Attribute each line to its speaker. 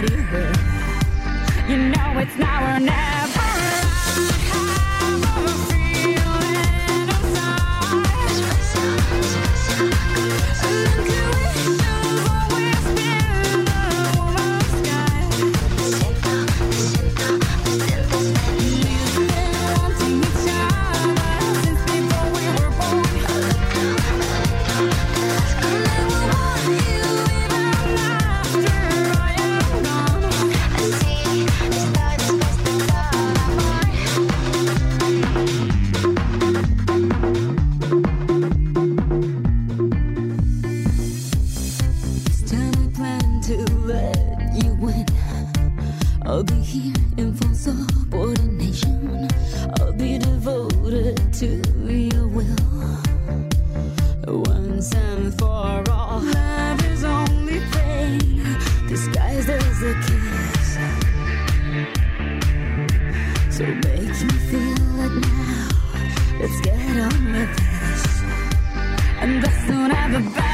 Speaker 1: somebody else. You know it's now or never. I'll be here in full subordination. I'll be devoted to your will. Once and for all, love is only pain disguised as a kiss. So make me feel it now. Let's get on with this. And that's not ever bad.